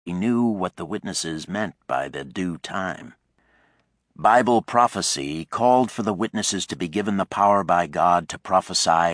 He knew what the witnesses meant by the due time. Bible prophecy called for the witnesses to be given the power by God to prophesy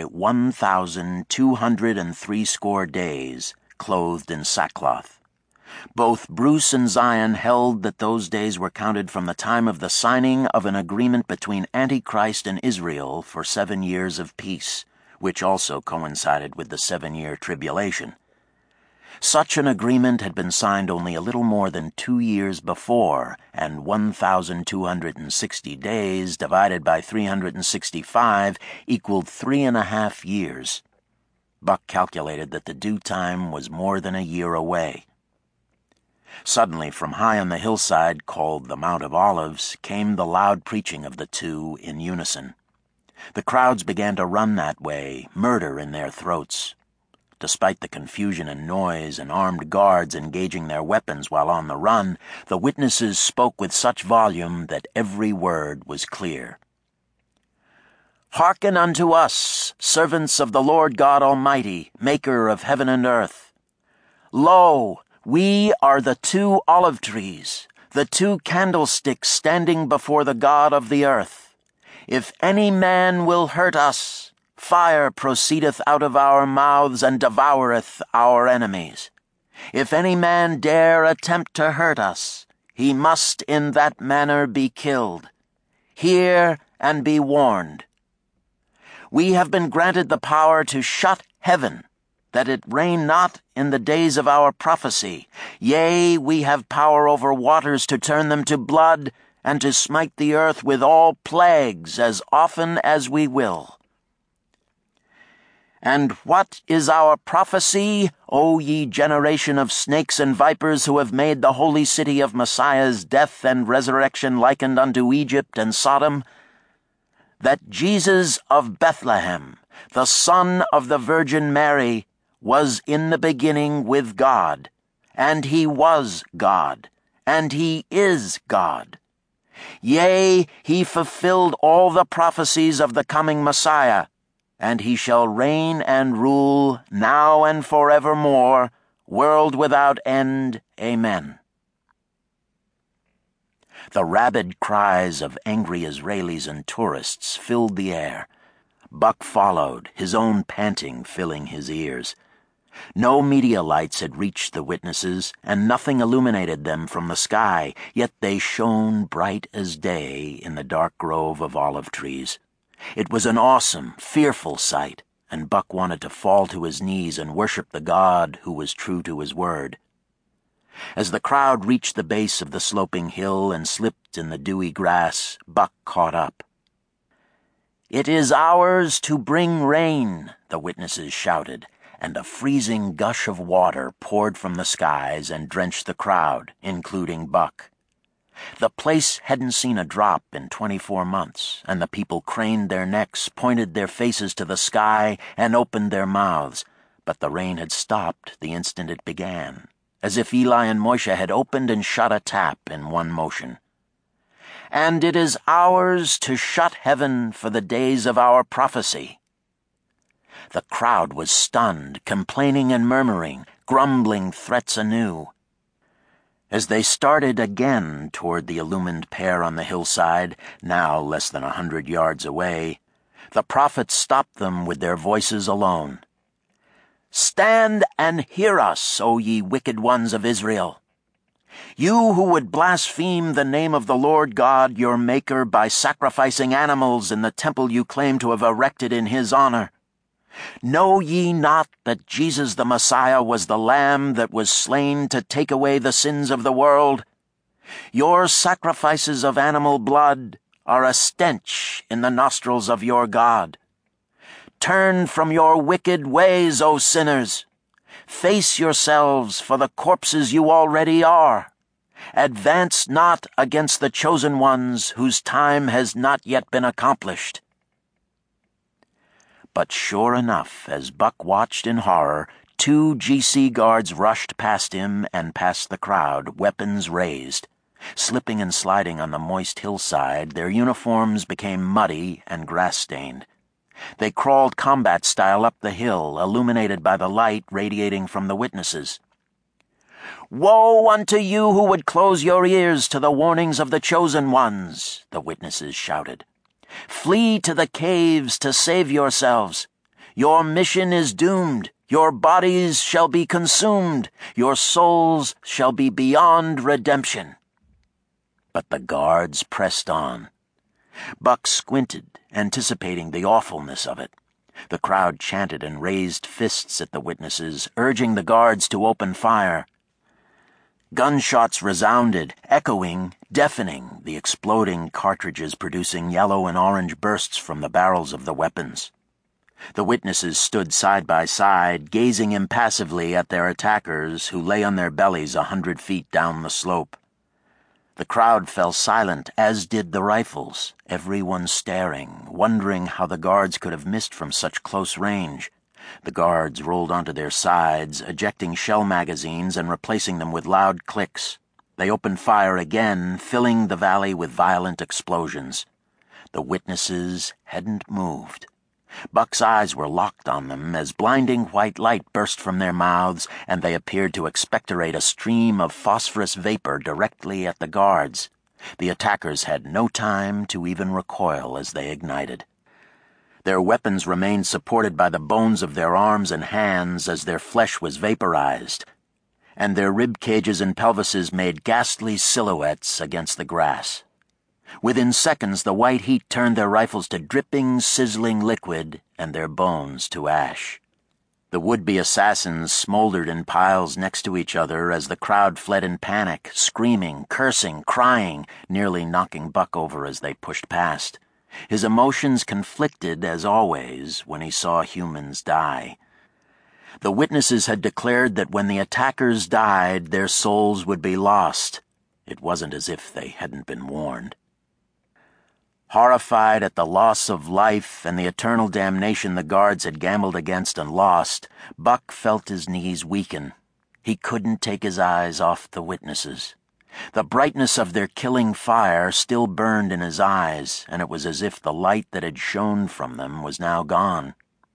1,260 days, clothed in sackcloth. Both Bruce and Zion held that those days were counted from the time of the signing of an agreement between Antichrist and Israel for 7 years of peace, which also coincided with the 7-year tribulation. Such an agreement had been signed only a little more than 2 years before, and 1,260 days divided by 365 equaled 3.5 years. Buck calculated that the due time was more than a year away. Suddenly, from high on the hillside called the Mount of Olives, came the loud preaching of the two in unison. The crowds began to run that way, murder in their throats. Despite the confusion and noise and armed guards engaging their weapons while on the run, the witnesses spoke with such volume that every word was clear. "Hearken unto us, servants of the Lord God Almighty, maker of heaven and earth. Lo, we are the 2 olive trees, the 2 candlesticks standing before the God of the earth. If any man will hurt us, fire proceedeth out of our mouths and devoureth our enemies. If any man dare attempt to hurt us, he must in that manner be killed. Hear and be warned. We have been granted the power to shut heaven, that it rain not in the days of our prophecy. Yea, we have power over waters to turn them to blood, and to smite the earth with all plagues as often as we will. And what is our prophecy, O ye generation of snakes and vipers, who have made the holy city of Messiah's death and resurrection likened unto Egypt and Sodom? That Jesus of Bethlehem, the son of the Virgin Mary, was in the beginning with God, and he was God, and he is God. Yea, he fulfilled all the prophecies of the coming Messiah, and he shall reign and rule now and forevermore, world without end. Amen." The rabid cries of angry Israelis and tourists filled the air. Buck followed, his own panting filling his ears. No media lights had reached the witnesses, and nothing illuminated them from the sky, yet they shone bright as day in the dark grove of olive trees. It was an awesome, fearful sight, and Buck wanted to fall to his knees and worship the God who was true to his word. As the crowd reached the base of the sloping hill and slipped in the dewy grass, Buck caught up. "It is ours to bring rain," the witnesses shouted, and a freezing gush of water poured from the skies and drenched the crowd, including Buck. The place hadn't seen a drop in 24 months, and the people craned their necks, pointed their faces to the sky, and opened their mouths, but the rain had stopped the instant it began, as if Eli and Moshe had opened and shut a tap in one motion. "And it is ours to shut heaven for the days of our prophecy." The crowd was stunned, complaining and murmuring, grumbling threats anew. As they started again toward the illumined pair on the hillside, now less than 100 yards away, the prophets stopped them with their voices alone. "Stand and hear us, O ye wicked ones of Israel. You who would blaspheme the name of the Lord God your Maker by sacrificing animals in the temple you claim to have erected in his honor. Know ye not that Jesus the Messiah was the Lamb that was slain to take away the sins of the world? Your sacrifices of animal blood are a stench in the nostrils of your God. Turn from your wicked ways, O sinners. Face yourselves for the corpses you already are. Advance not against the chosen ones whose time has not yet been accomplished." But sure enough, as Buck watched in horror, 2 GC guards rushed past him and past the crowd, weapons raised. Slipping and sliding on the moist hillside, their uniforms became muddy and grass-stained. They crawled combat-style up the hill, illuminated by the light radiating from the witnesses. "Woe unto you who would close your ears to the warnings of the chosen ones," the witnesses shouted. "Flee to the caves to save yourselves. Your mission is doomed. Your bodies shall be consumed. Your souls shall be beyond redemption." But the guards pressed on. Buck squinted, anticipating the awfulness of it. The crowd chanted and raised fists at the witnesses, urging the guards to open fire. Gunshots resounded, echoing, deafening, the exploding cartridges producing yellow and orange bursts from the barrels of the weapons. The witnesses stood side by side, gazing impassively at their attackers who lay on their bellies 100 feet down the slope. The crowd fell silent, as did the rifles, everyone staring, wondering how the guards could have missed from such close range. The guards rolled onto their sides, ejecting shell magazines and replacing them with loud clicks. They opened fire again, filling the valley with violent explosions. The witnesses hadn't moved. Buck's eyes were locked on them as blinding white light burst from their mouths, and they appeared to expectorate a stream of phosphorus vapor directly at the guards. The attackers had no time to even recoil as they ignited. Their weapons remained supported by the bones of their arms and hands as their flesh was vaporized, and their rib cages and pelvises made ghastly silhouettes against the grass. Within seconds, the white heat turned their rifles to dripping, sizzling liquid and their bones to ash. The would-be assassins smoldered in piles next to each other as the crowd fled in panic, screaming, cursing, crying, nearly knocking Buck over as they pushed past. His emotions conflicted, as always, when he saw humans die. The witnesses had declared that when the attackers died, their souls would be lost. It wasn't as if they hadn't been warned. Horrified at the loss of life and the eternal damnation the guards had gambled against and lost, Buck felt his knees weaken. He couldn't take his eyes off the witnesses. The brightness of their killing fire still burned in his eyes, and it was as if the light that had shone from them was now gone.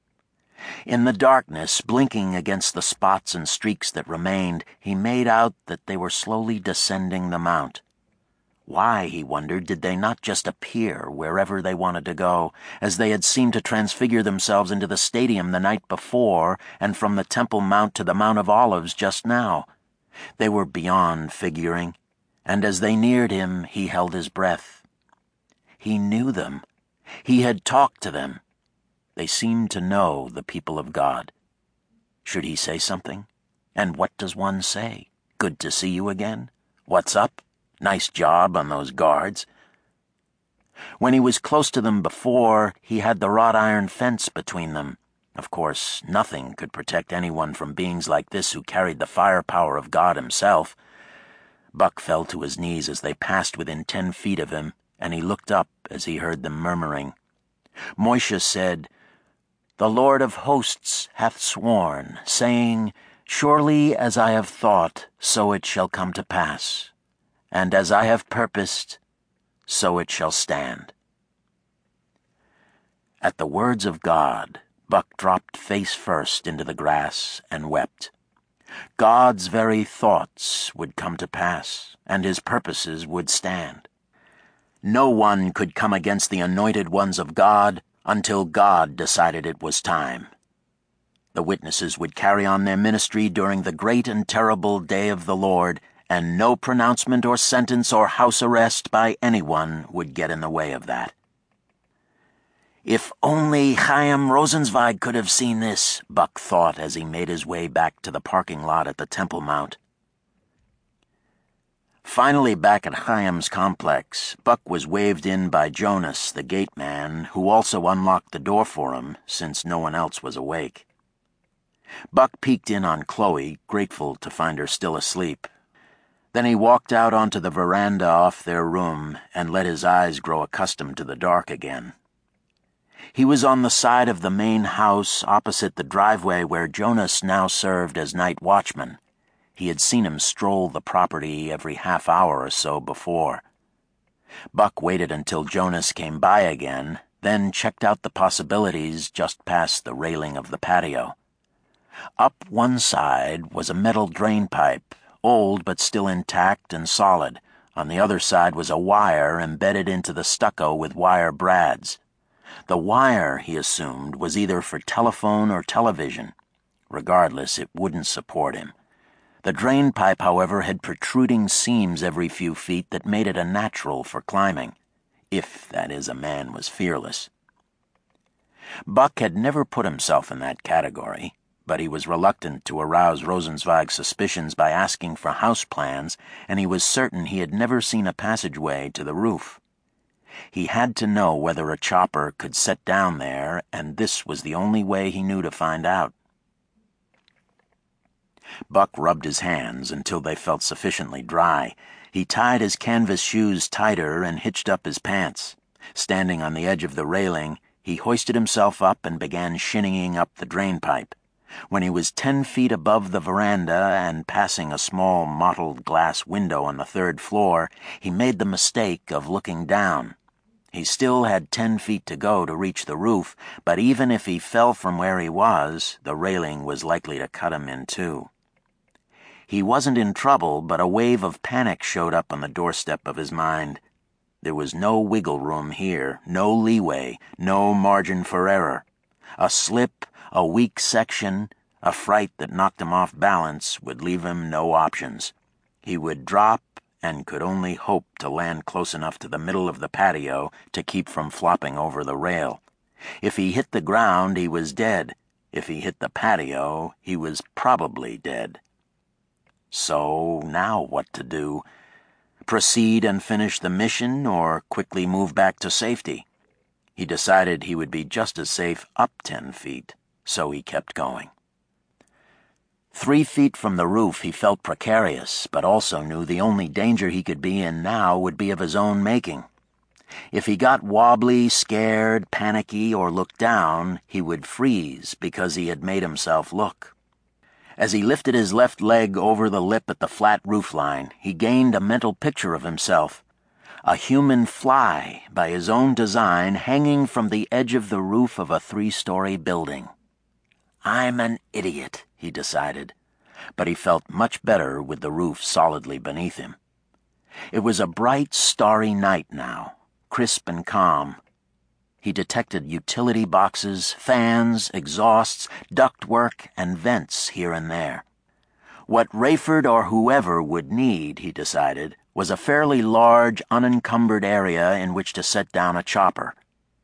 In the darkness, blinking against the spots and streaks that remained, he made out that they were slowly descending the mount. Why, he wondered, did they not just appear wherever they wanted to go, as they had seemed to transfigure themselves into the stadium the night before and from the Temple Mount to the Mount of Olives just now? They were beyond figuring, and as they neared him, he held his breath. He knew them. He had talked to them. They seemed to know the people of God. Should he say something? And what does one say? Good to see you again? What's up? Nice job on those guards. When he was close to them before, he had the wrought iron fence between them. Of course, nothing could protect anyone from beings like this who carried the firepower of God himself. Buck fell to his knees as they passed within 10 feet of him, and he looked up as he heard them murmuring. Moishe said, "The Lord of hosts hath sworn, saying, Surely as I have thought, so it shall come to pass. And as I have purposed, so it shall stand." At the words of God, Buck dropped face first into the grass and wept. God's very thoughts would come to pass, and his purposes would stand. No one could come against the anointed ones of God until God decided it was time. The witnesses would carry on their ministry during the great and terrible day of the Lord, and no pronouncement or sentence or house arrest by anyone would get in the way of that. If only Chaim Rosenzweig could have seen this, Buck thought as he made his way back to the parking lot at the Temple Mount. Finally back at Chaim's complex, Buck was waved in by Jonas, the gate man, who also unlocked the door for him since no one else was awake. Buck peeked in on Chloe, grateful to find her still asleep. Then he walked out onto the veranda off their room and let his eyes grow accustomed to the dark again. He was on the side of the main house opposite the driveway where Jonas now served as night watchman. He had seen him stroll the property every half hour or so before. Buck waited until Jonas came by again, then checked out the possibilities just past the railing of the patio. Up one side was a metal drain pipe, old but still intact and solid. On the other side was a wire embedded into the stucco with wire brads. The wire, he assumed, was either for telephone or television. Regardless, it wouldn't support him. The drain pipe, however, had protruding seams every few feet that made it a natural for climbing, if, that is, a man was fearless. Buck had never put himself in that category, but he was reluctant to arouse Rosenzweig's suspicions by asking for house plans, and he was certain he had never seen a passageway to the roof. He had to know whether a chopper could set down there, and this was the only way he knew to find out. Buck rubbed his hands until they felt sufficiently dry. He tied his canvas shoes tighter and hitched up his pants. Standing on the edge of the railing, he hoisted himself up and began shinnying up the drain pipe. When he was 10 feet above the veranda and passing a small mottled glass window on the 3rd floor, he made the mistake of looking down. He still had 10 feet to go to reach the roof, but even if he fell from where he was, the railing was likely to cut him in two. He wasn't in trouble, but a wave of panic showed up on the doorstep of his mind. There was no wiggle room here, no leeway, no margin for error. A slip, a weak section, a fright that knocked him off balance would leave him no options. He would drop and could only hope to land close enough to the middle of the patio to keep from flopping over the rail. If he hit the ground, he was dead. If he hit the patio, he was probably dead. So, now what to do? Proceed and finish the mission, or quickly move back to safety? He decided he would be just as safe up 10 feet, so he kept going. 3 feet from the roof he felt precarious, but also knew the only danger he could be in now would be of his own making. If he got wobbly, scared, panicky, or looked down, he would freeze because he had made himself look. As he lifted his left leg over the lip at the flat roofline, he gained a mental picture of himself. A human fly, by his own design, hanging from the edge of the roof of a 3-story building. I'm an idiot, he decided, but he felt much better with the roof solidly beneath him. It was a bright, starry night now, crisp and calm. He detected utility boxes, fans, exhausts, ductwork, and vents here and there. What Rayford or whoever would need, he decided, was a fairly large, unencumbered area in which to set down a chopper.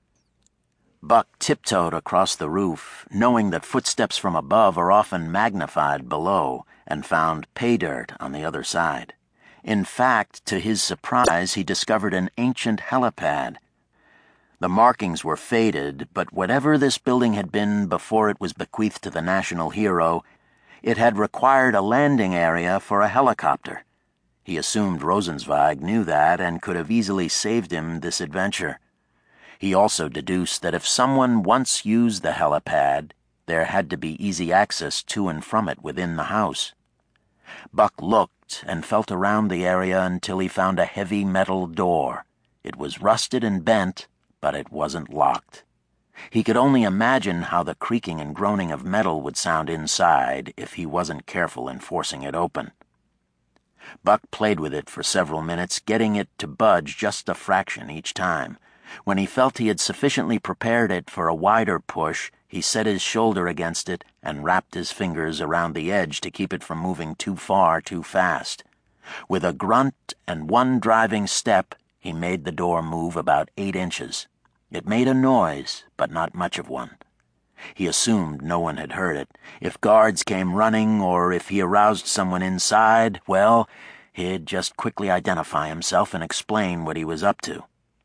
Buck tiptoed across the roof, knowing that footsteps from above are often magnified below, and found pay dirt on the other side. In fact, to his surprise, he discovered an ancient helipad. The markings were faded, but whatever this building had been before it was bequeathed to the national hero, it had required a landing area for a helicopter. He assumed Rosenzweig knew that and could have easily saved him this adventure. He also deduced that if someone once used the helipad, there had to be easy access to and from it within the house. Buck looked and felt around the area until he found a heavy metal door. It was rusted and bent, but it wasn't locked. He could only imagine how the creaking and groaning of metal would sound inside if he wasn't careful in forcing it open. Buck played with it for several minutes, getting it to budge just a fraction each time. When he felt he had sufficiently prepared it for a wider push, he set his shoulder against it and wrapped his fingers around the edge to keep it from moving too far too fast. With a grunt and one driving step, he made the door move about 8 inches. It made a noise, but not much of one. He assumed no one had heard it. If guards came running or if he aroused someone inside, well, he'd just quickly identify himself and explain what he was up to.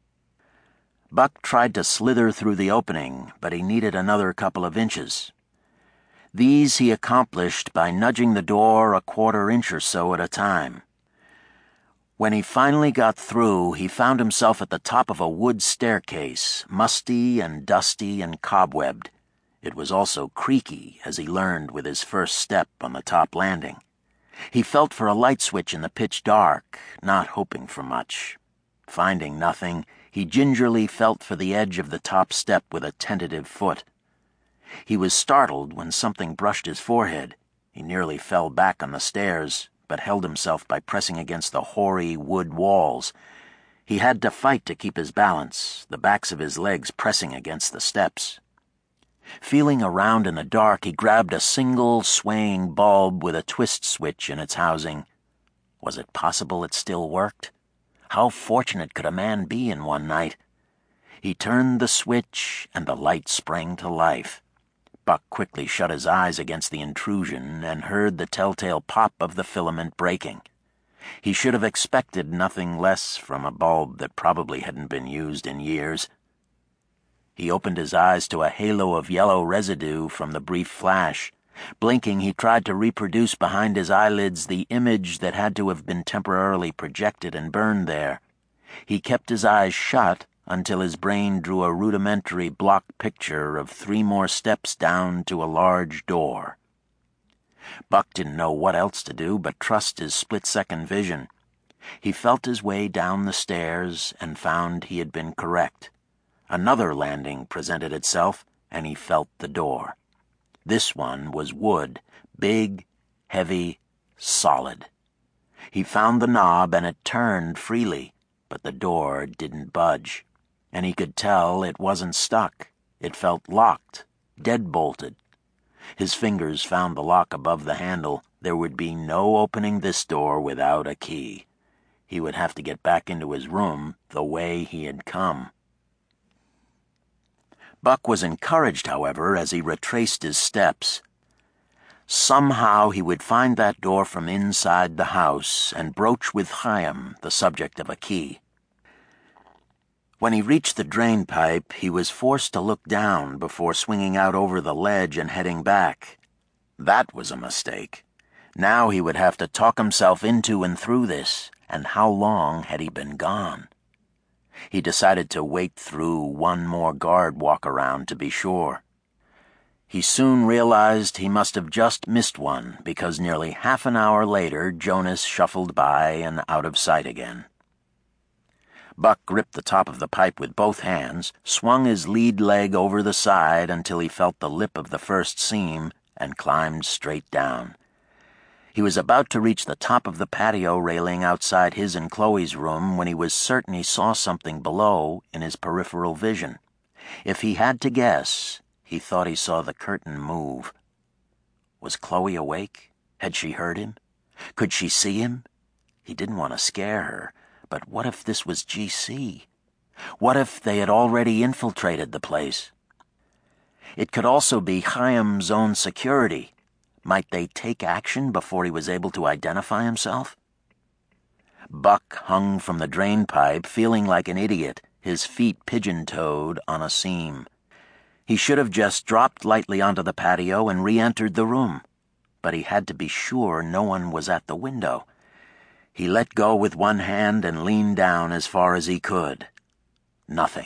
Buck tried to slither through the opening, but he needed another couple of inches. These he accomplished by nudging the door a 1/4 inch or so at a time. When he finally got through, he found himself at the top of a wood staircase, musty and dusty and cobwebbed. It was also creaky, as he learned with his first step on the top landing. He felt for a light switch in the pitch dark, not hoping for much. Finding nothing, he gingerly felt for the edge of the top step with a tentative foot. He was startled when something brushed his forehead. He nearly fell back on the stairs, but held himself by pressing against the hoary wood walls. He had to fight to keep his balance, the backs of his legs pressing against the steps. Feeling around in the dark, he grabbed a single swaying bulb with a twist switch in its housing. Was it possible it still worked? How fortunate could a man be in one night? He turned the switch, and the light sprang to life. Buck quickly shut his eyes against the intrusion and heard the telltale pop of the filament breaking. He should have expected nothing less from a bulb that probably hadn't been used in years. He opened his eyes to a halo of yellow residue from the brief flash. Blinking, he tried to reproduce behind his eyelids the image that had to have been temporarily projected and burned there. He kept his eyes shut until his brain drew a rudimentary block picture of 3 more steps down to a large door. Buck didn't know what else to do but trust his split-second vision. He felt his way down the stairs and found he had been correct. Another landing presented itself, and he felt the door. This one was wood, big, heavy, solid. He found the knob, and it turned freely, but the door didn't budge. And he could tell it wasn't stuck. It felt locked, dead-bolted. His fingers found the lock above the handle. There would be no opening this door without a key. He would have to get back into his room the way he had come. Buck was encouraged, however, as he retraced his steps. Somehow he would find that door from inside the house and broach with Chaim the subject of a key. When he reached the drain pipe, he was forced to look down before swinging out over the ledge and heading back. That was a mistake. Now he would have to talk himself into and through this, and how long had he been gone? He decided to wait through one more guard walk-around to be sure. He soon realized he must have just missed one, because nearly half an hour later Jonas shuffled by and out of sight again. Buck gripped the top of the pipe with both hands, swung his lead leg over the side until he felt the lip of the first seam, and climbed straight down. He was about to reach the top of the patio railing outside his and Chloe's room when he was certain he saw something below in his peripheral vision. If he had to guess, he thought he saw the curtain move. Was Chloe awake? Had she heard him? Could she see him? He didn't want to scare her, but what if this was GC? What if they had already infiltrated the place? It could also be Chaim's own security. Might they take action before he was able to identify himself? Buck hung from the drain pipe, feeling like an idiot, his feet pigeon-toed on a seam. He should have just dropped lightly onto the patio and re-entered the room, but he had to be sure no one was at the window. He let go with one hand and leaned down as far as he could. Nothing.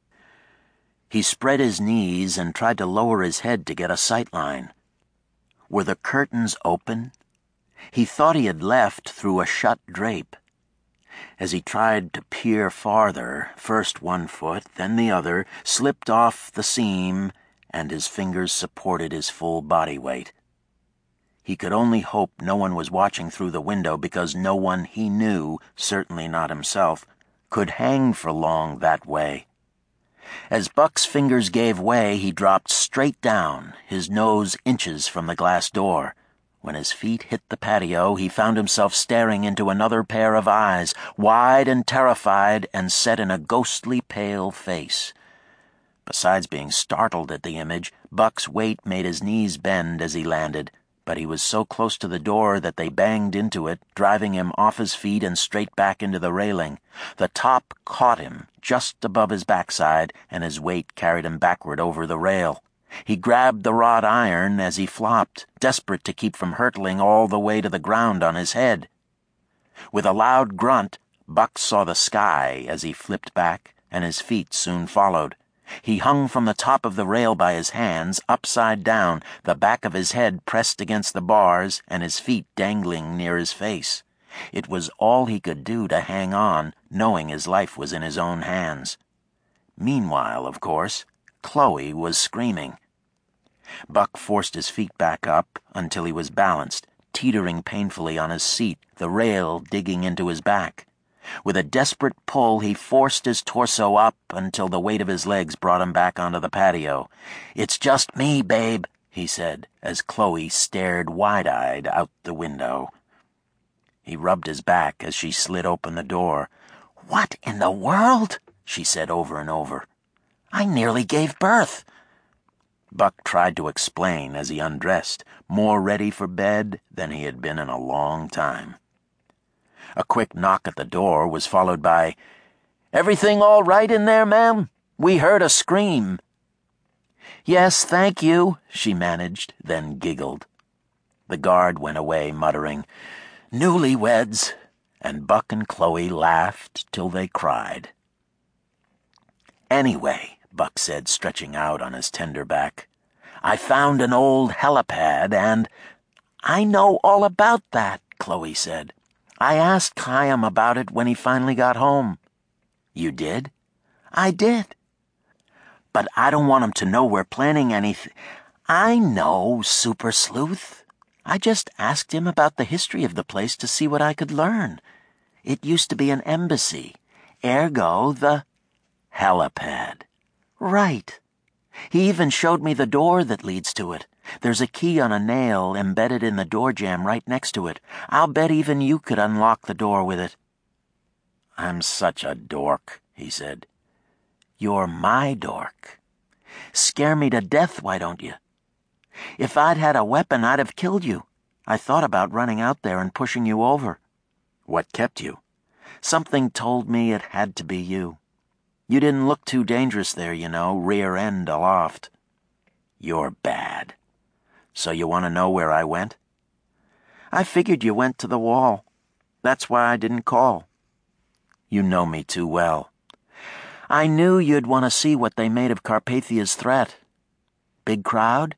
He spread his knees and tried to lower his head to get a sight line. Were the curtains open? He thought he had left through a shut drape. As he tried to peer farther, first one foot, then the other, slipped off the seam, and his fingers supported his full body weight. He could only hope no one was watching through the window, because no one he knew, certainly not himself, could hang for long that way. As Buck's fingers gave way, he dropped straight down, his nose inches from the glass door. When his feet hit the patio, he found himself staring into another pair of eyes, wide and terrified and set in a ghostly pale face. Besides being startled at the image, Buck's weight made his knees bend as he landed, but he was so close to the door that they banged into it, driving him off his feet and straight back into the railing. The top caught him just above his backside, and his weight carried him backward over the rail. He grabbed the wrought iron as he flopped, desperate to keep from hurtling all the way to the ground on his head. With a loud grunt, Buck saw the sky as he flipped back, and his feet soon followed. He hung from the top of the rail by his hands, upside down, the back of his head pressed against the bars and his feet dangling near his face. It was all he could do to hang on, knowing his life was in his own hands. Meanwhile, of course, Chloe was screaming. Buck forced his feet back up until he was balanced, teetering painfully on his seat, the rail digging into his back. With a desperate pull, he forced his torso up until the weight of his legs brought him back onto the patio. "It's just me, babe," he said, as Chloe stared wide-eyed out the window. He rubbed his back as she slid open the door. "What in the world?" she said over and over. "I nearly gave birth." Buck tried to explain as he undressed, more ready for bed than he had been in a long time. A quick knock at the door was followed by, "Everything all right in there, ma'am? We heard a scream." "Yes, thank you," she managed, then giggled. The guard went away, muttering, "Newlyweds," and Buck and Chloe laughed till they cried. "Anyway," Buck said, stretching out on his tender back, "I found an old helipad and—" "I know all about that," Chloe said. "I asked Chaim about it when he finally got home." "You did?" "I did." "But I don't want him to know we're planning anything." "I know, super sleuth. I just asked him about the history of the place to see what I could learn. It used to be an embassy, ergo the—" "Helipad." "Right. He even showed me the door that leads to it. There's a key on a nail embedded in the door jamb right next to it. I'll bet even you could unlock the door with it." "I'm such a dork," he said. "You're my dork. Scare me to death, why don't you? If I'd had a weapon, I'd have killed you. I thought about running out there and pushing you over." "What kept you?" "Something told me it had to be you. You didn't look too dangerous there, you know, rear end aloft." "You're bad. So you want to know where I went?" "I figured you went to the wall. That's why I didn't call." "You know me too well." "I knew you'd want to see what they made of Carpathia's threat. Big crowd?"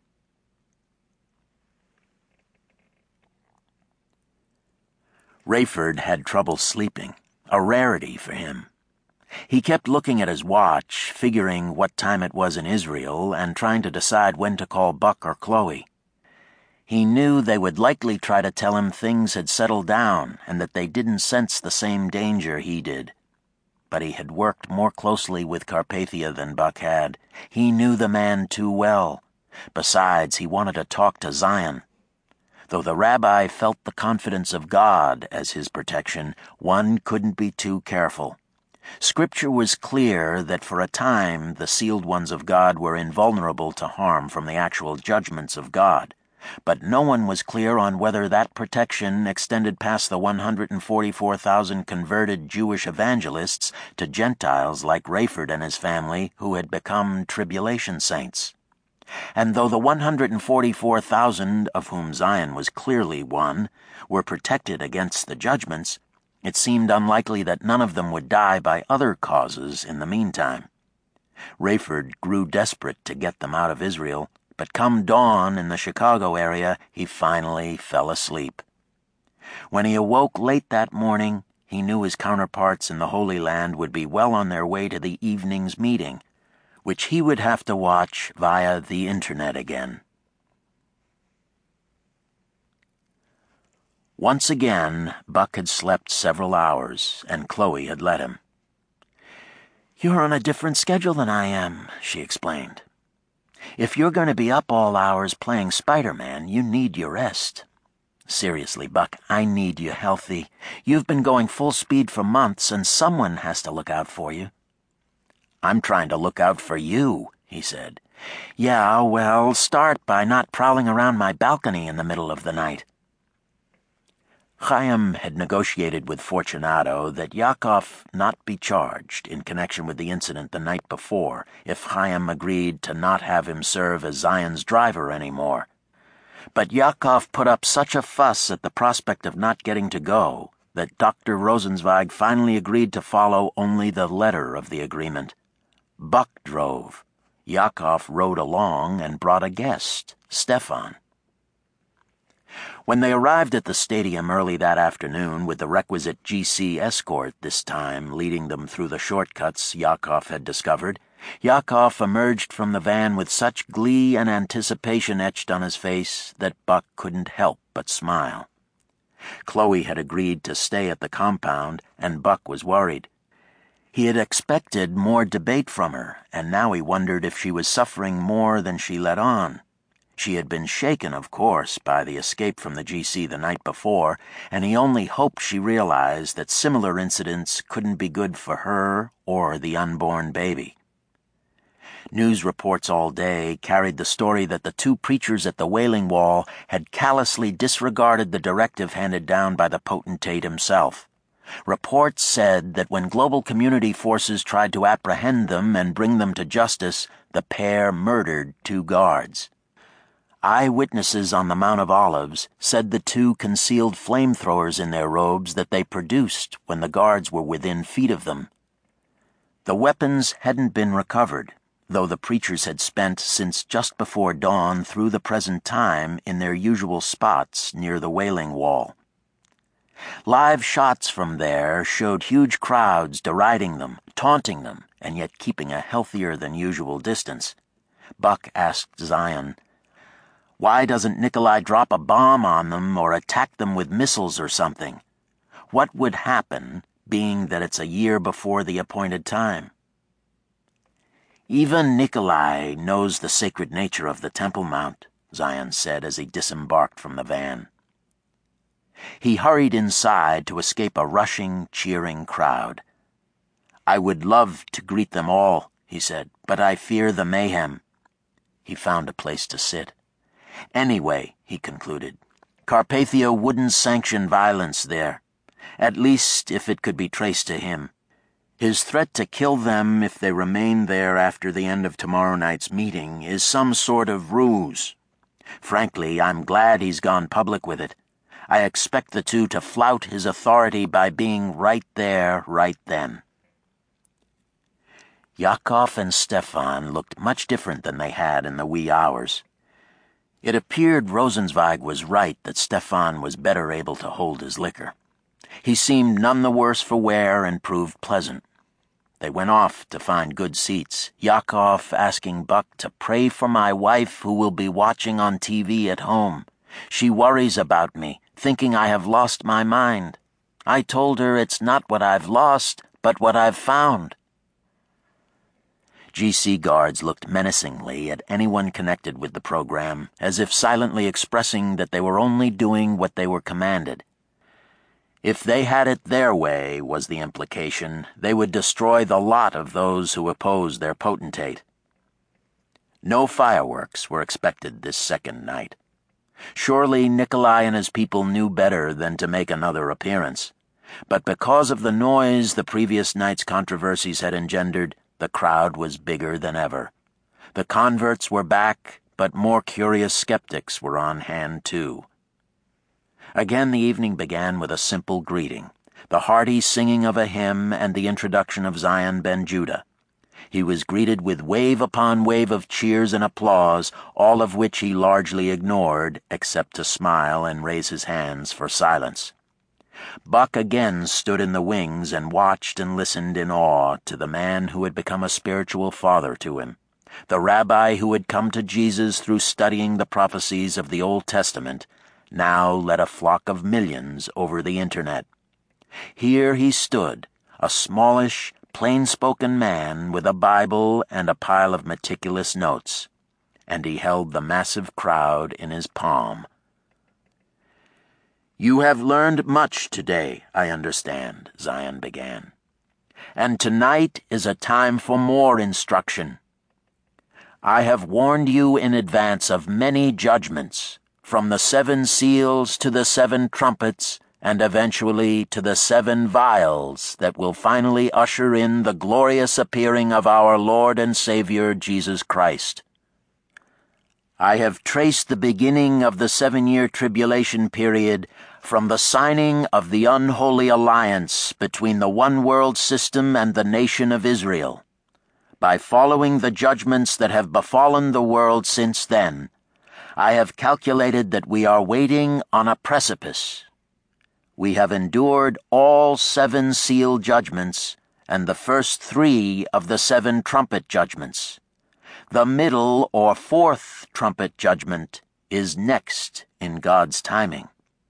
Rayford had trouble sleeping, a rarity for him. He kept looking at his watch, figuring what time it was in Israel, and trying to decide when to call Buck or Chloe. He knew they would likely try to tell him things had settled down and that they didn't sense the same danger he did. But he had worked more closely with Carpathia than Buck had. He knew the man too well. Besides, he wanted to talk to Zion. Though the rabbi felt the confidence of God as his protection, one couldn't be too careful. Scripture was clear that for a time the sealed ones of God were invulnerable to harm from the actual judgments of God, but no one was clear on whether that protection extended past the 144,000 converted Jewish evangelists to Gentiles like Rayford and his family who had become tribulation saints. And though the 144,000, of whom Zion was clearly one, were protected against the judgments, it seemed unlikely that none of them would die by other causes in the meantime. Rayford grew desperate to get them out of Israel, but come dawn in the Chicago area, he finally fell asleep. When he awoke late that morning, he knew his counterparts in the Holy Land would be well on their way to the evening's meeting, which he would have to watch via the internet again. Once again, Buck had slept several hours, and Chloe had let him. "You're on a different schedule than I am," she explained. "If you're going to be up all hours playing Spider-Man, you need your rest. Seriously, Buck, I need you healthy. You've been going full speed for months, and someone has to look out for you." "I'm trying to look out for you," he said. "Yeah, well, start by not prowling around my balcony in the middle of the night." Chaim had negotiated with Fortunato that Yakov not be charged in connection with the incident the night before if Chaim agreed to not have him serve as Zion's driver anymore. But Yakov put up such a fuss at the prospect of not getting to go that Dr. Rosenzweig finally agreed to follow only the letter of the agreement. Buck drove. Yakov rode along and brought a guest, Stefan. When they arrived at the stadium early that afternoon with the requisite GC escort this time leading them through the shortcuts Yakov had discovered, Yakov emerged from the van with such glee and anticipation etched on his face that Buck couldn't help but smile. Chloe had agreed to stay at the compound, and Buck was worried. He had expected more debate from her, and now he wondered if she was suffering more than she let on. She had been shaken, of course, by the escape from the GC the night before, and he only hoped she realized that similar incidents couldn't be good for her or the unborn baby. News reports all day carried the story that the two preachers at the Wailing Wall had callously disregarded the directive handed down by the potentate himself. Reports said that when global community forces tried to apprehend them and bring them to justice, the pair murdered 2 guards. Eyewitnesses on the Mount of Olives said the 2 concealed flamethrowers in their robes that they produced when the guards were within feet of them. The weapons hadn't been recovered, though the preachers had spent since just before dawn through the present time in their usual spots near the Wailing Wall. Live shots from there showed huge crowds deriding them, taunting them, and yet keeping a healthier-than-usual distance. Buck asked Zion, "Why doesn't Nikolai drop a bomb on them or attack them with missiles or something? What would happen, being that it's a year before the appointed time?" "Even Nikolai knows the sacred nature of the Temple Mount," Zion said as he disembarked from the van. He hurried inside to escape a rushing, cheering crowd. "I would love to greet them all," he said, "but I fear the mayhem." He found a place to sit. "Anyway," he concluded, "Carpathia wouldn't sanction violence there, at least if it could be traced to him. His threat to kill them if they remain there after the end of tomorrow night's meeting is some sort of ruse. Frankly, I'm glad he's gone public with it. I expect the 2 to flout his authority by being right there, right then." Yakov and Stefan looked much different than they had in the wee hours. It appeared Rosenzweig was right that Stefan was better able to hold his liquor. He seemed none the worse for wear and proved pleasant. They went off to find good seats, Yakov asking Buck to pray for my wife who will be watching on TV at home. She worries about me, thinking I have lost my mind. I told her it's not what I've lost, but what I've found. GC guards looked menacingly at anyone connected with the program, as if silently expressing that they were only doing what they were commanded. If they had it their way, was the implication, they would destroy the lot of those who opposed their potentate. No fireworks were expected this second night. Surely Nikolai and his people knew better than to make another appearance. But because of the noise the previous night's controversies had engendered, the crowd was bigger than ever. The converts were back, but more curious skeptics were on hand too. Again the evening began with a simple greeting, the hearty singing of a hymn and the introduction of Zion ben Judah. He was greeted with wave upon wave of cheers and applause, all of which he largely ignored, except to smile and raise his hands for silence. Buck again stood in the wings and watched and listened in awe to the man who had become a spiritual father to him, the rabbi who had come to Jesus through studying the prophecies of the Old Testament, now led a flock of millions over the internet. Here he stood, a smallish, plain-spoken man with a Bible and a pile of meticulous notes, and he held the massive crowd in his palm. "You have learned much today, I understand," Zion began. "And tonight is a time for more instruction. I have warned you in advance of many judgments, from the 7 seals to the 7 trumpets, and eventually to the 7 vials that will finally usher in the glorious appearing of our Lord and Savior Jesus Christ. I have traced the beginning of the 7-year tribulation period from the signing of the unholy alliance between the one-world system and the nation of Israel. By following the judgments that have befallen the world since then, I have calculated that we are waiting on a precipice. We have endured all 7 seal judgments, and the first 3 of the 7 trumpet judgments. The middle or 4th trumpet judgment is next in God's timing.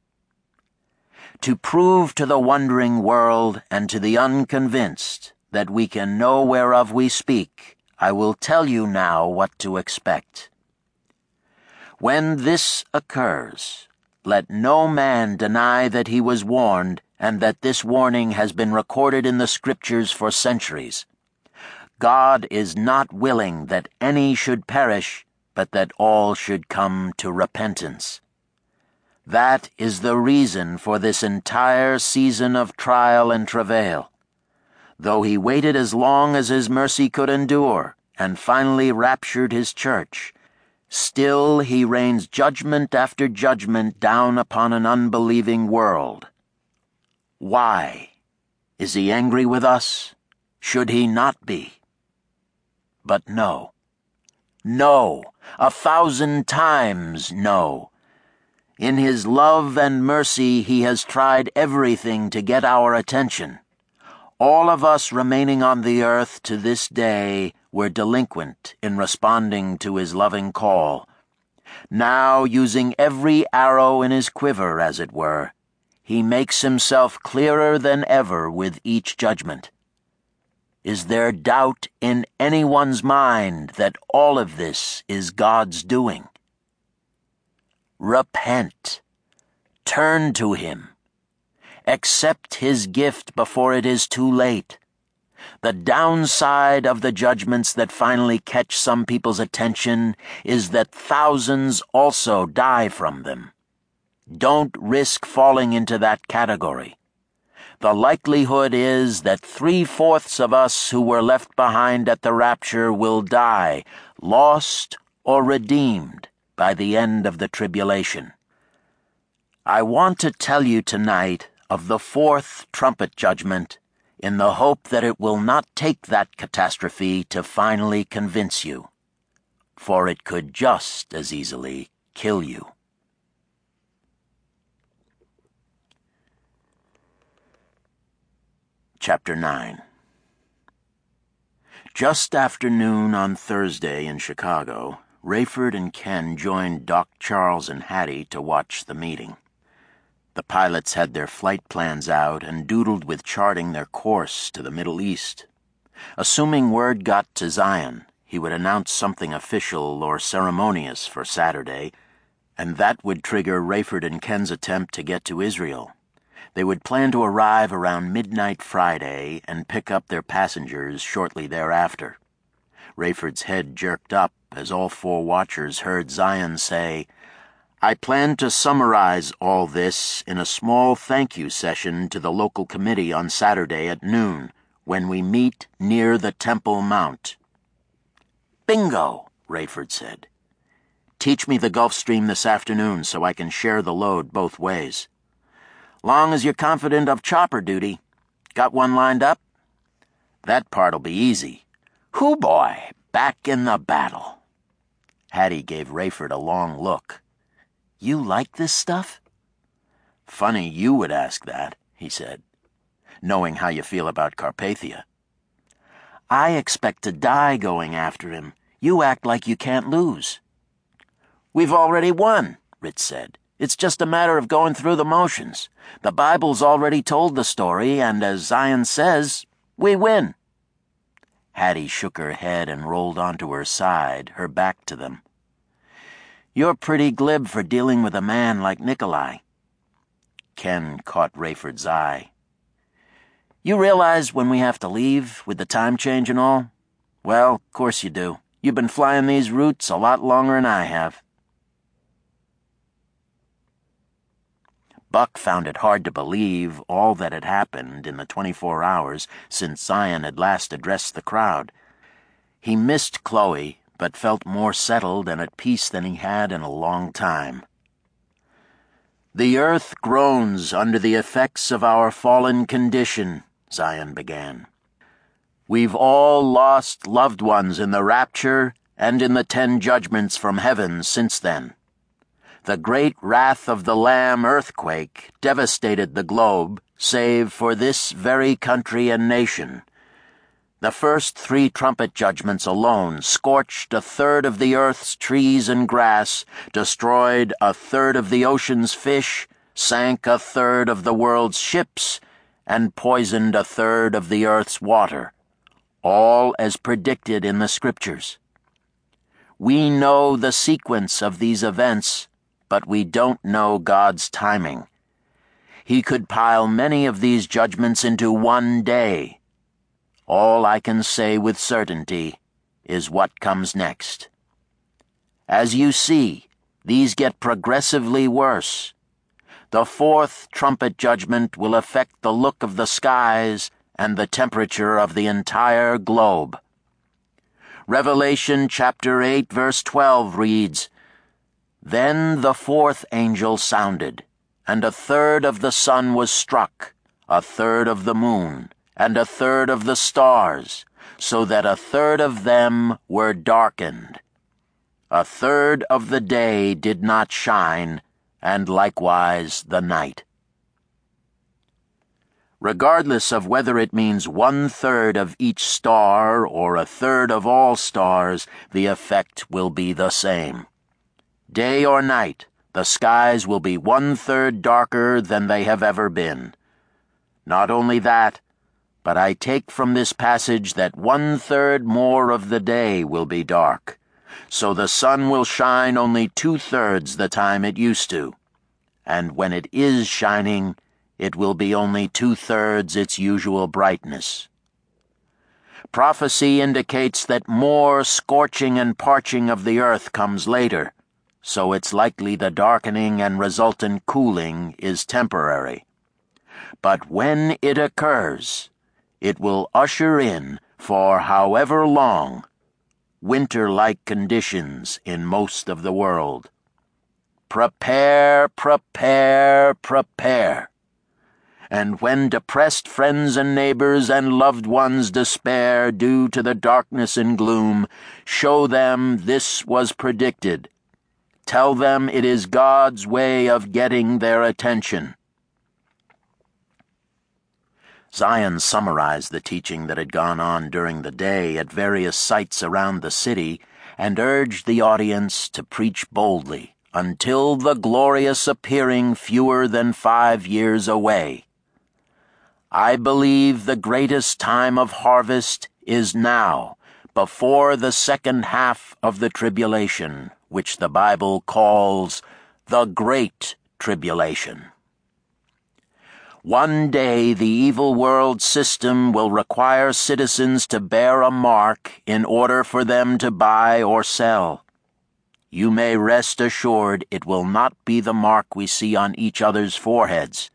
To prove to the wondering world and to the unconvinced that we can know whereof we speak, I will tell you now what to expect. When this occurs, let no man deny that he was warned and that this warning has been recorded in the Scriptures for centuries. God is not willing that any should perish, but that all should come to repentance. That is the reason for this entire season of trial and travail. Though he waited as long as his mercy could endure and finally raptured his church, still he rains judgment after judgment down upon an unbelieving world. Why? Is he angry with us? Should he not be? But no. No. 1,000 times no. In his love and mercy he has tried everything to get our attention. All of us remaining on the earth to this day were delinquent in responding to his loving call. Now, using every arrow in his quiver, as it were, he makes himself clearer than ever with each judgment. Is there doubt in anyone's mind that all of this is God's doing? Repent. Turn to him. Accept his gift before it is too late. The downside of the judgments that finally catch some people's attention is that thousands also die from them. Don't risk falling into that category. The likelihood is that 3/4 of us who were left behind at the rapture will die, lost or redeemed, by the end of the tribulation. I want to tell you tonight of the 4th trumpet judgment in the hope that it will not take that catastrophe to finally convince you, for it could just as easily kill you. Chapter 9. Just after noon on Thursday in Chicago, Rayford and Ken joined Doc Charles and Hattie to watch the meeting. The pilots had their flight plans out and doodled with charting their course to the Middle East. Assuming word got to Zion, he would announce something official or ceremonious for Saturday, and that would trigger Rayford and Ken's attempt to get to Israel. They would plan to arrive around midnight Friday and pick up their passengers shortly thereafter. Rayford's head jerked up as all 4 watchers heard Zion say, "I plan to summarize all this in a small thank you session to the local committee on Saturday at noon, when we meet near the Temple Mount." "Bingo," Rayford said. "Teach me the Gulf Stream this afternoon so I can share the load both ways. Long as you're confident of chopper duty. Got one lined up?" "That part'll be easy." "Hoo boy, back in the battle." Hattie gave Rayford a long look. "You like this stuff?" "Funny you would ask that," he said, "knowing how you feel about Carpathia." "I expect to die going after him. You act like you can't lose." "We've already won," Ritz said. "It's just a matter of going through the motions. The Bible's already told the story, and as Zion says, we win." Hattie shook her head and rolled onto her side, her back to them. "You're pretty glib for dealing with a man like Nikolai." Ken caught Rayford's eye. "You realize when we have to leave, with the time change and all?" "Well, of course you do. You've been flying these routes a lot longer than I have." Buck found it hard to believe all that had happened in the 24 hours since Zion had last addressed the crowd. He missed Chloe, but felt more settled and at peace than he had in a long time. "The earth groans under the effects of our fallen condition," Zion began. "We've all lost loved ones in the rapture and in the 10 judgments from heaven since then. The great wrath of the Lamb earthquake devastated the globe, save for this very country and nation, The first 3 trumpet judgments alone scorched 1/3 of the earth's trees and grass, destroyed 1/3 of the ocean's fish, sank 1/3 of the world's ships, and poisoned 1/3 of the earth's water, all as predicted in the Scriptures. We know the sequence of these events, but we don't know God's timing. He could pile many of these judgments into one day. All I can say with certainty is what comes next. As you see, these get progressively worse. The 4th trumpet judgment will affect the look of the skies and the temperature of the entire globe. Revelation chapter 8 verse 12 reads, "Then the 4th angel sounded, and 1/3 of the sun was struck, 1/3 of the moon, and 1/3 of the stars, so that 1/3 of them were darkened. 1/3 of the day did not shine, and likewise the night." Regardless of whether it means 1/3 of each star or 1/3 of all stars, the effect will be the same. Day or night, the skies will be 1/3 darker than they have ever been. Not only that, but I take from this passage that 1/3 more of the day will be dark, so the sun will shine only 2/3 the time it used to, and when it is shining, it will be only 2/3 its usual brightness. Prophecy indicates that more scorching and parching of the earth comes later, so it's likely the darkening and resultant cooling is temporary. But when it occurs, it will usher in, for however long, winter-like conditions in most of the world. Prepare, prepare, prepare. And when depressed friends and neighbors and loved ones despair due to the darkness and gloom, show them this was predicted. Tell them it is God's way of getting their attention. Zion summarized the teaching that had gone on during the day at various sites around the city and urged the audience to preach boldly until the glorious appearing fewer than 5 years away. I believe the greatest time of harvest is now, before the second half of the tribulation, which the Bible calls the Great Tribulation. One day the evil world system will require citizens to bear a mark in order for them to buy or sell. You may rest assured it will not be the mark we see on each other's foreheads.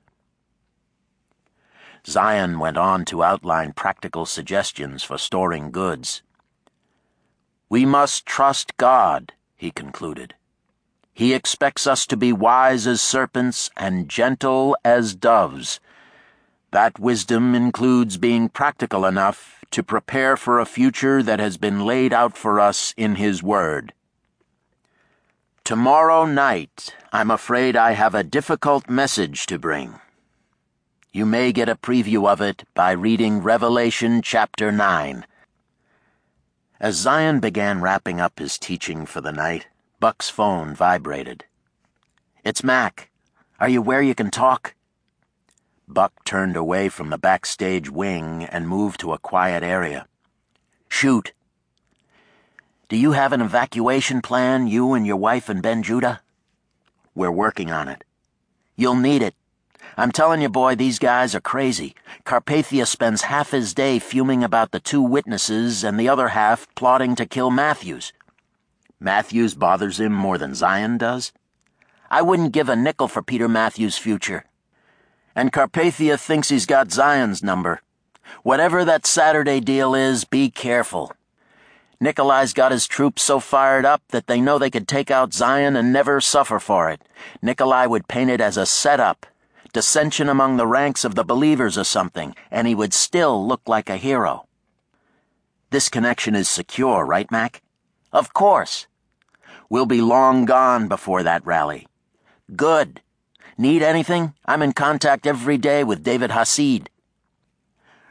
Zion went on to outline practical suggestions for storing goods. We must trust God, he concluded. He expects us to be wise as serpents and gentle as doves. That wisdom includes being practical enough to prepare for a future that has been laid out for us in His Word. Tomorrow night, I'm afraid I have a difficult message to bring. You may get a preview of it by reading Revelation chapter 9. As Zion began wrapping up his teaching for the night, Buck's phone vibrated. "It's Mac. Are you where you can talk?" Buck turned away from the backstage wing and moved to a quiet area. "Shoot. Do you have an evacuation plan, you and your wife and Ben Judah?" "We're working on it." "You'll need it. I'm telling you, boy, these guys are crazy. Carpathia spends half his day fuming about the 2 witnesses and the other half plotting to kill Matthews." "Matthews bothers him more than Zion does?" "I wouldn't give a nickel for Peter Matthews' future. And Carpathia thinks he's got Zion's number. Whatever that Saturday deal is, be careful. Nikolai's got his troops so fired up that they know they could take out Zion and never suffer for it. Nikolai would paint it as a setup, dissension among the ranks of the believers or something, and he would still look like a hero." "This connection is secure, right, Mac?" "Of course. We'll be long gone before that rally." "Good. Need anything? I'm in contact every day with David Hasid."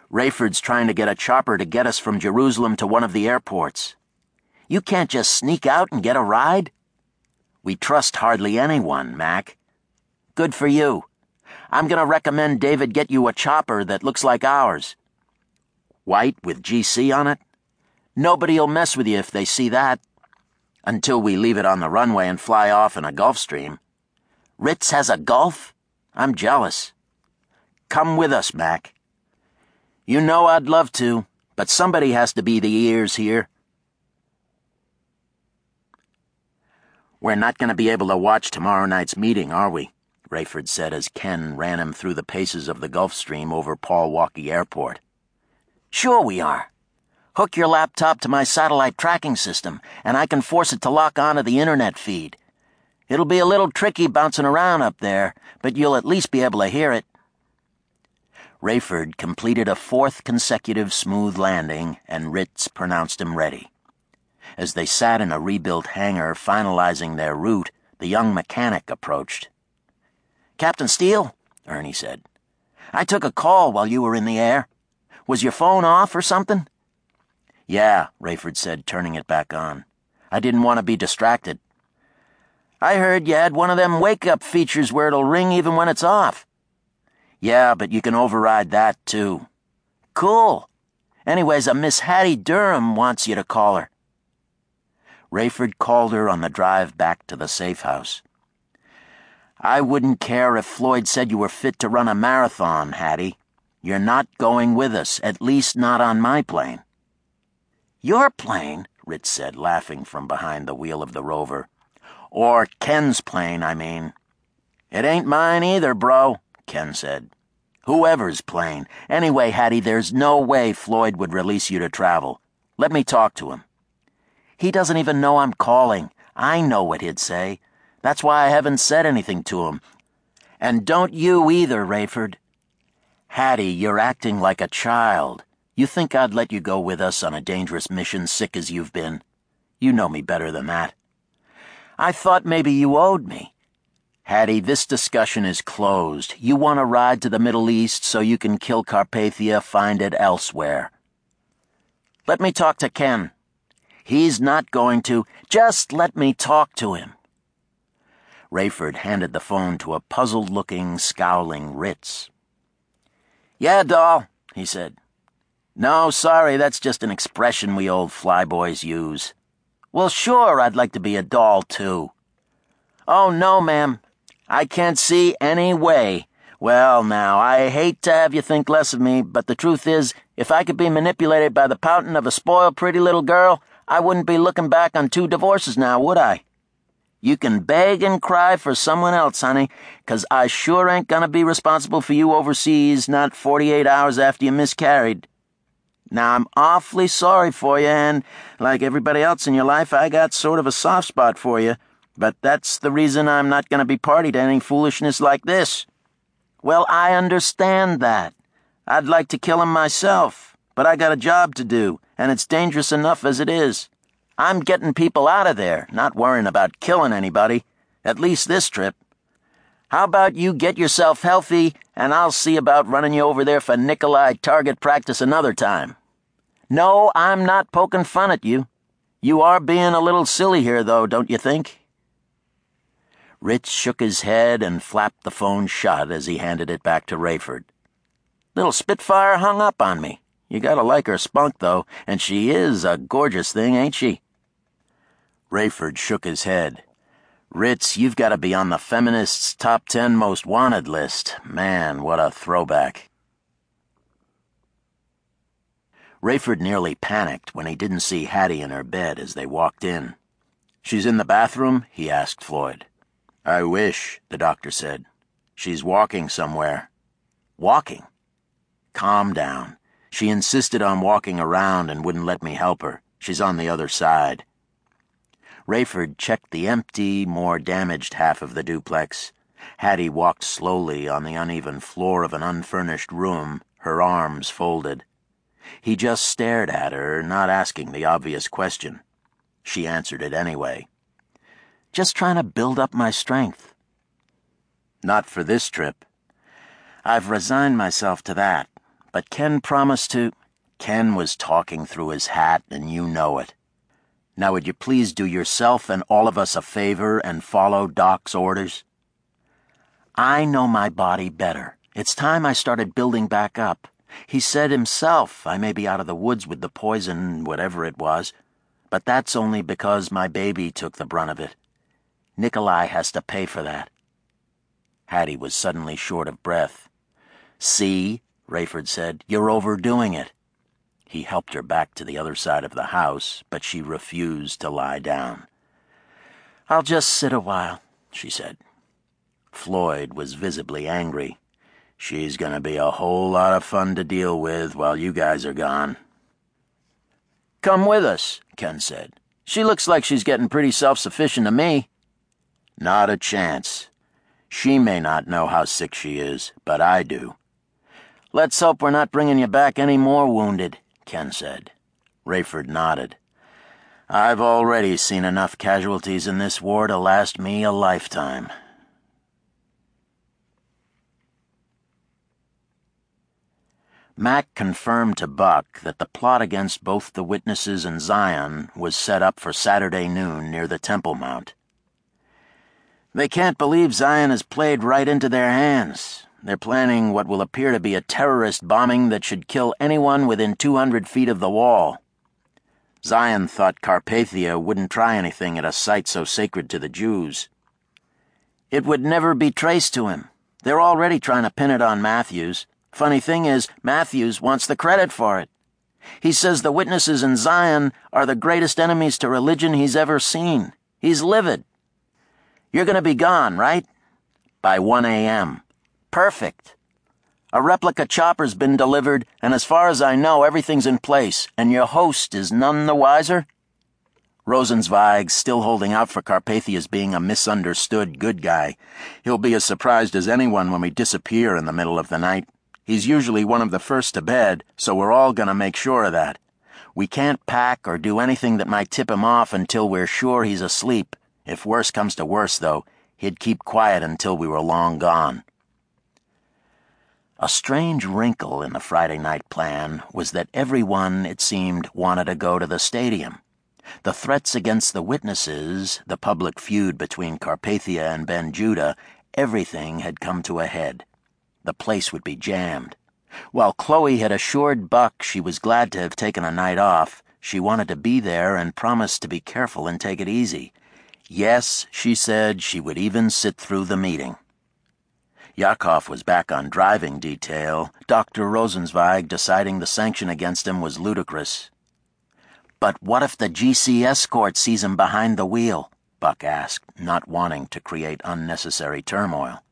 Rayford's trying to get a chopper to get us from Jerusalem to one of the airports. You can't just sneak out and get a ride? We trust hardly anyone, Mac. Good for you. I'm gonna recommend David get you a chopper that looks like ours. White with GC on it? Nobody'll mess with you if they see that. Until we leave it on the runway and fly off in a Gulfstream. Ritz has a Gulf? I'm jealous. Come with us, Mac. You know I'd love to, but somebody has to be the ears here. We're not going to be able to watch tomorrow night's meeting, are we? Rayford said as Ken ran him through the paces of the Gulfstream over Paul Walkie Airport. Sure we are. Hook your laptop to my satellite tracking system, and I can force it to lock onto the internet feed. It'll be a little tricky bouncing around up there, but you'll at least be able to hear it. Rayford completed a fourth consecutive smooth landing, and Ritz pronounced him ready. As they sat in a rebuilt hangar finalizing their route, the young mechanic approached. Captain Steele, Ernie said, I took a call while you were in the air. Was your phone off or something? Yeah, Rayford said, turning it back on. I didn't want to be distracted. I heard you had one of them wake-up features where it'll ring even when it's off. Yeah, but you can override that, too. Cool. Anyways, a Miss Hattie Durham wants you to call her. Rayford called her on the drive back to the safe house. I wouldn't care if Floyd said you were fit to run a marathon, Hattie. You're not going with us, at least not on my plane. Your plane? Ritz said, laughing from behind the wheel of the Rover. Or Ken's plane, I mean. It ain't mine either, bro, Ken said. Whoever's plane. Anyway, Hattie, there's no way Floyd would release you to travel. Let me talk to him. He doesn't even know I'm calling. I know what he'd say. That's why I haven't said anything to him. And don't you either, Rayford. Hattie, you're acting like a child. You think I'd let you go with us on a dangerous mission, sick as you've been? You know me better than that. I thought maybe you owed me. Hattie, this discussion is closed. You want a ride to the Middle East so you can kill Carpathia, find it elsewhere. Let me talk to Ken. He's not going to. Just let me talk to him. Rayford handed the phone to a puzzled-looking, scowling Ritz. Yeah, doll, he said. No, sorry, that's just an expression we old flyboys use. Well, sure, I'd like to be a doll, too. Oh, no, ma'am. I can't see any way. Well, now, I hate to have you think less of me, but the truth is, if I could be manipulated by the pouting of a spoiled pretty little girl, I wouldn't be looking back on 2 divorces now, would I? You can beg and cry for someone else, honey, 'cause I sure ain't gonna be responsible for you overseas not 48 hours after you miscarried. Now, I'm awfully sorry for you, and, like everybody else in your life, I got sort of a soft spot for you, but that's the reason I'm not gonna be party to any foolishness like this. Well, I understand that. I'd like to kill him myself, but I got a job to do, and it's dangerous enough as it is. I'm getting people out of there, not worrying about killing anybody, at least this trip. How about you get yourself healthy, and I'll see about running you over there for Nikolai target practice another time. No, I'm not poking fun at you. You are being a little silly here, though, don't you think? Ritz shook his head and flapped the phone shut as he handed it back to Rayford. Little Spitfire hung up on me. You gotta like her spunk, though, and she is a gorgeous thing, ain't she? Rayford shook his head. Ritz, you've got to be on the feminists' top 10 most wanted list. Man, what a throwback. Rayford nearly panicked when he didn't see Hattie in her bed as they walked in. She's in the bathroom? He asked Floyd. I wish, the doctor said. She's walking somewhere. Walking? Calm down. She insisted on walking around and wouldn't let me help her. She's on the other side. Rayford checked the empty, more damaged half of the duplex. Hattie walked slowly on the uneven floor of an unfurnished room, her arms folded. He just stared at her, not asking the obvious question. She answered it anyway. Just trying to build up my strength. Not for this trip. I've resigned myself to that. But Ken promised to... Ken was talking through his hat, and you know it. Now would you please do yourself and all of us a favor and follow Doc's orders? I know my body better. It's time I started building back up. He said himself I may be out of the woods with the poison, whatever it was, but that's only because my baby took the brunt of it. Nikolai has to pay for that. Hattie was suddenly short of breath. See, Rayford said, you're overdoing it. He helped her back to the other side of the house, but she refused to lie down. I'll just sit a while, she said. Floyd was visibly angry. She's gonna be a whole lot of fun to deal with while you guys are gone. Come with us, Ken said. She looks like she's getting pretty self-sufficient to me. Not a chance. She may not know how sick she is, but I do. Let's hope we're not bringing you back any more wounded, Ken said. Rayford nodded. I've already seen enough casualties in this war to last me a lifetime. Mac confirmed to Buck that the plot against both the witnesses and Zion was set up for Saturday noon near the Temple Mount. They can't believe Zion has played right into their hands. They're planning what will appear to be a terrorist bombing that should kill anyone within 200 feet of the wall. Zion thought Carpathia wouldn't try anything at a site so sacred to the Jews. It would never be traced to him. They're already trying to pin it on Matthews. Funny thing is, Matthews wants the credit for it. He says the witnesses in Zion are the greatest enemies to religion he's ever seen. He's livid. You're going to be gone, right? By 1 a.m. Perfect. A replica chopper's been delivered, and as far as I know, everything's in place, and your host is none the wiser? Rosenzweig's still holding out for Carpathia's being a misunderstood good guy. He'll be as surprised as anyone when we disappear in the middle of the night. He's usually one of the first to bed, so we're all going to make sure of that. We can't pack or do anything that might tip him off until we're sure he's asleep. If worse comes to worse, though, he'd keep quiet until we were long gone. A strange wrinkle in the Friday night plan was that everyone, it seemed, wanted to go to the stadium. The threats against the witnesses, the public feud between Carpathia and Ben Judah, everything had come to a head. The place would be jammed. While Chloe had assured Buck she was glad to have taken a night off, she wanted to be there and promised to be careful and take it easy. Yes, she said she would even sit through the meeting. Yakov was back on driving detail, Dr. Rosenzweig deciding the sanction against him was ludicrous. But what if the GC escort sees him behind the wheel? Buck asked, not wanting to create unnecessary turmoil.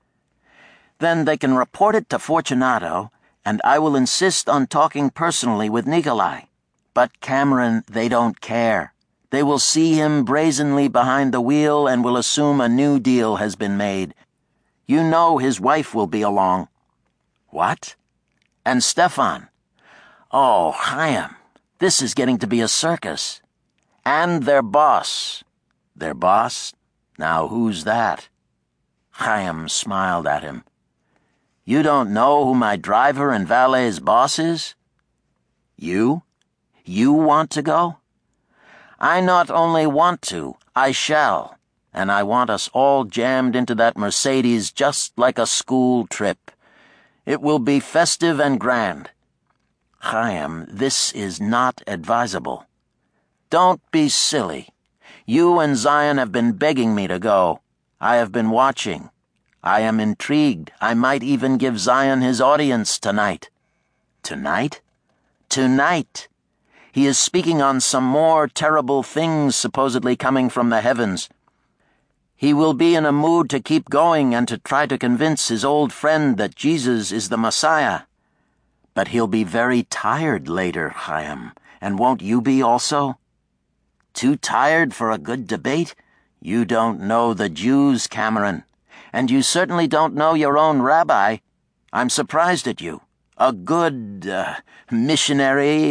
Then they can report it to Fortunato, and I will insist on talking personally with Nikolai. But, Cameron, they don't care. They will see him brazenly behind the wheel and will assume a new deal has been made. You know his wife will be along. What? And Stefan. Oh, Chaim, this is getting to be a circus. And their boss. Their boss? Now who's that? Chaim smiled at him. You don't know who my driver and valet's boss is? You? You want to go? I not only want to, I shall, and I want us all jammed into that Mercedes just like a school trip. It will be festive and grand. Chaim, this is not advisable. Don't be silly. You and Zion have been begging me to go. I have been watching. I am intrigued. I might even give Zion his audience tonight. Tonight? Tonight. He is speaking on some more terrible things supposedly coming from the heavens. He will be in a mood to keep going and to try to convince his old friend that Jesus is the Messiah. But he'll be very tired later, Chaim, and won't you be also? Too tired for a good debate? You don't know the Jews, Cameron. And you certainly don't know your own rabbi. I'm surprised at you. A good, missionary,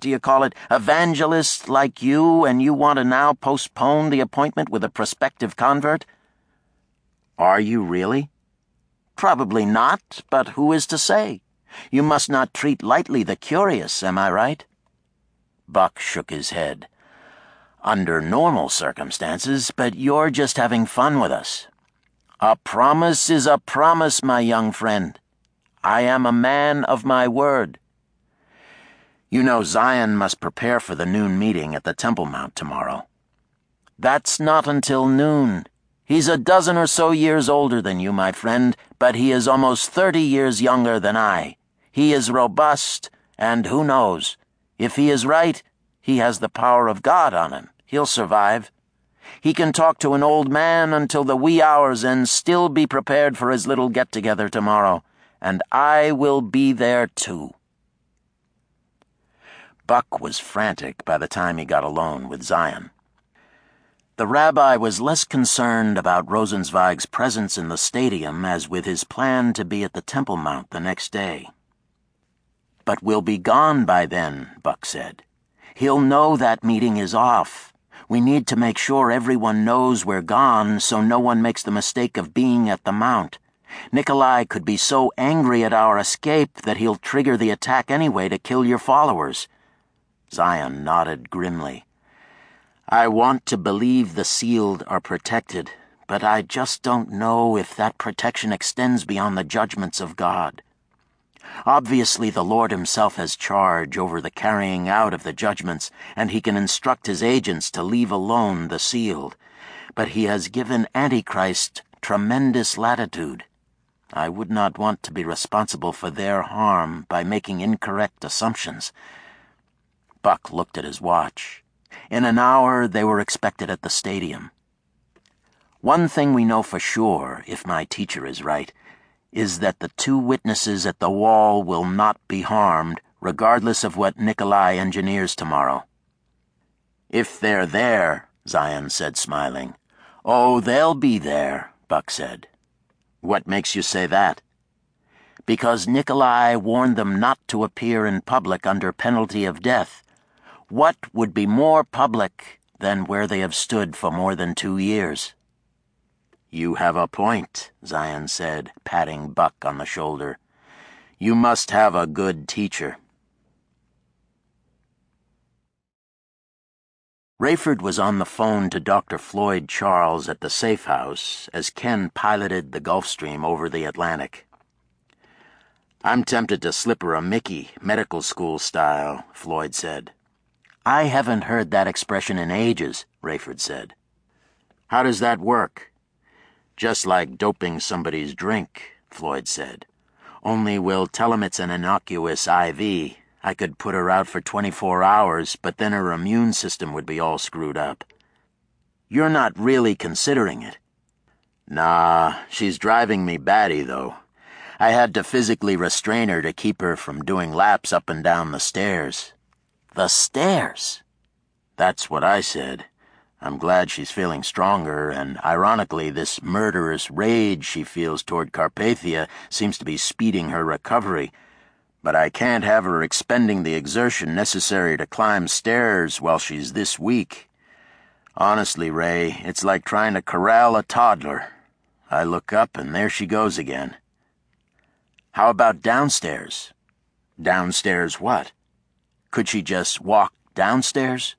evangelist like you, and you want to now postpone the appointment with a prospective convert? Are you really? Probably not, but who is to say? You must not treat lightly the curious, am I right?" Buck shook his head. "Under normal circumstances, but you're just having fun with us. A promise is a promise, my young friend. I am a man of my word. You know Zion must prepare for the noon meeting at the Temple Mount tomorrow. That's not until noon. He's a dozen or so years older than you, my friend, but he is almost 30 years younger than I. He is robust, and who knows? If he is right, he has the power of God on him. He'll survive. He can talk to an old man until the wee hours and still be prepared for his little get-together tomorrow. And I will be there too." Buck was frantic by the time he got alone with Zion. The rabbi was less concerned about Rosenzweig's presence in the stadium as with his plan to be at the Temple Mount the next day. "But we'll be gone by then," Buck said. "He'll know that meeting is off. We need to make sure everyone knows we're gone so no one makes the mistake of being at the Mount. Nikolai could be so angry at our escape that he'll trigger the attack anyway to kill your followers." Zion nodded grimly. "I want to believe the sealed are protected, but I just don't know if that protection extends beyond the judgments of God. Obviously, the Lord himself has charge over the carrying out of the judgments, and he can instruct his agents to leave alone the sealed. But he has given Antichrist tremendous latitude. I would not want to be responsible for their harm by making incorrect assumptions." Buck looked at his watch. In an hour, they were expected at the stadium. "One thing we know for sure, if my teacher is right, is that the 2 witnesses at the wall will not be harmed, regardless of what Nikolai engineers tomorrow." "If they're there," Zion said, smiling. "Oh, they'll be there," Buck said. "What makes you say that?" "Because Nikolai warned them not to appear in public under penalty of death. What would be more public than where they have stood for more than 2 years?" "You have a point," Zion said, patting Buck on the shoulder. "You must have a good teacher." Rayford was on the phone to Dr. Floyd Charles at the safe house as Ken piloted the Gulfstream over the Atlantic. "I'm tempted to slip her a Mickey, medical school style," Floyd said. "I haven't heard that expression in ages," Rayford said. "How does that work?" "Just like doping somebody's drink," Floyd said. "Only we'll tell 'em it's an innocuous IV. I could put her out for 24 hours, but then her immune system would be all screwed up." "You're not really considering it?" "Nah, she's driving me batty, though. I had to physically restrain her to keep her from doing laps up and down the stairs." "The stairs?" "That's what I said. I'm glad she's feeling stronger, and ironically, this murderous rage she feels toward Carpathia seems to be speeding her recovery. But I can't have her expending the exertion necessary to climb stairs while she's this weak. Honestly, Ray, it's like trying to corral a toddler. I look up and there she goes again." "How about downstairs?" "Downstairs what? Could she just walk downstairs?"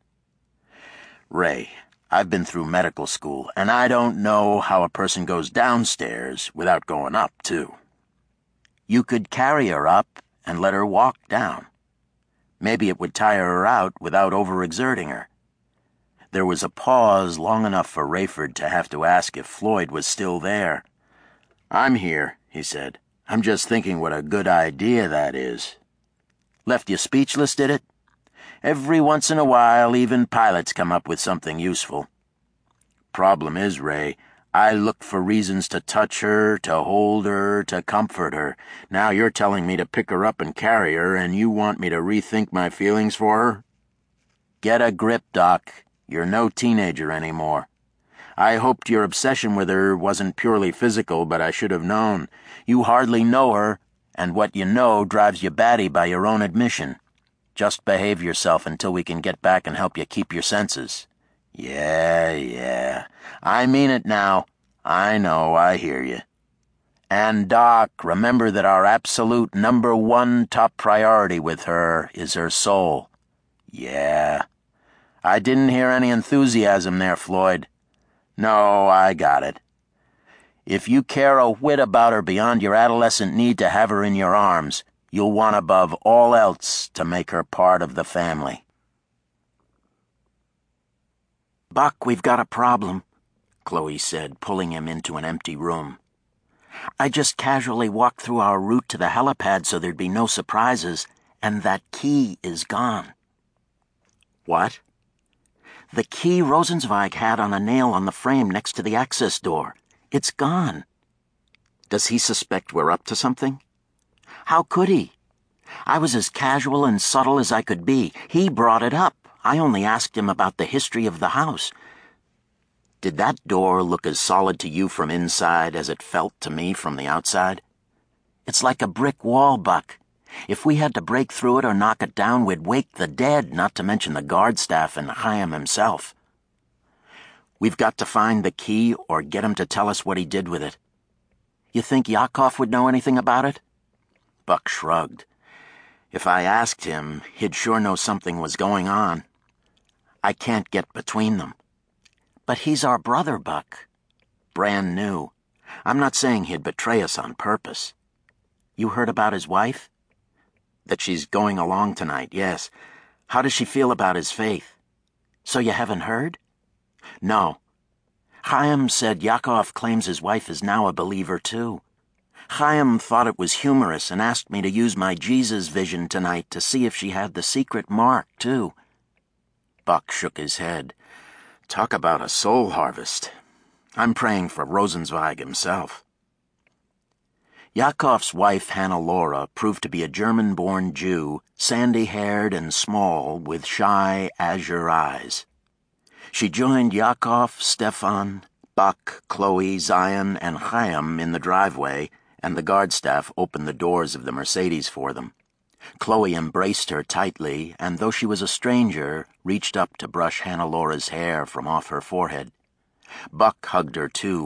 "Ray, I've been through medical school, and I don't know how a person goes downstairs without going up, too." "You could carry her up and let her walk down. Maybe it would tire her out without overexerting her." There was a pause long enough for Rayford to have to ask if Floyd was still there. "I'm here," he said. "I'm just thinking what a good idea that is." "Left you speechless, did it? Every once in a while, even pilots come up with something useful." "Problem is, Ray, I look for reasons to touch her, to hold her, to comfort her. Now you're telling me to pick her up and carry her, and you want me to rethink my feelings for her?" "Get a grip, Doc. You're no teenager anymore. I hoped your obsession with her wasn't purely physical, but I should have known. You hardly know her, and what you know drives you batty by your own admission. Just behave yourself until we can get back and help you keep your senses." Yeah. I mean it now. I know, I hear you." And Doc, remember that our absolute #1 top priority with her is her soul. Yeah. I didn't hear any enthusiasm there, Floyd. No, I got it. If you care a whit about her beyond your adolescent need to have her in your arms, you'll want above all else to make her part of the family. Buck, we've got a problem, Chloe said, pulling him into an empty room. I just casually walked through our route to the helipad so there'd be no surprises, and that key is gone. What? The key Rosenzweig had on a nail on the frame next to the access door. It's gone. Does he suspect we're up to something? How could he? I was as casual and subtle as I could be. He brought it up. I only asked him about the history of the house. Did that door look as solid to you from inside as it felt to me from the outside? It's like a brick wall, Buck. If we had to break through it or knock it down, we'd wake the dead, not to mention the guard staff and Chaim himself. We've got to find the key or get him to tell us what he did with it. You think Yakov would know anything about it? Buck shrugged. If I asked him, he'd sure know something was going on. I can't get between them. But he's our brother, Buck. Brand new. I'm not saying he'd betray us on purpose. You heard about his wife? That she's going along tonight, yes. How does she feel about his faith? So you haven't heard? No. Chaim said Yakov claims his wife is now a believer, too. Chaim thought it was humorous and asked me to use my Jesus vision tonight to see if she had the secret mark, too. Buck shook his head. Talk about a soul harvest. I'm praying for Rosenzweig himself. Yakov's wife, Hannah-Laura, proved to be a German-born Jew, sandy-haired and small, with shy, azure eyes. She joined Yakov, Stefan, Buck, Chloe, Zion, and Chaim in the driveway, and the guard staff opened the doors of the Mercedes for them. Chloe embraced her tightly, and though she was a stranger, reached up to brush Hannah-Laura's hair from off her forehead. Buck hugged her too,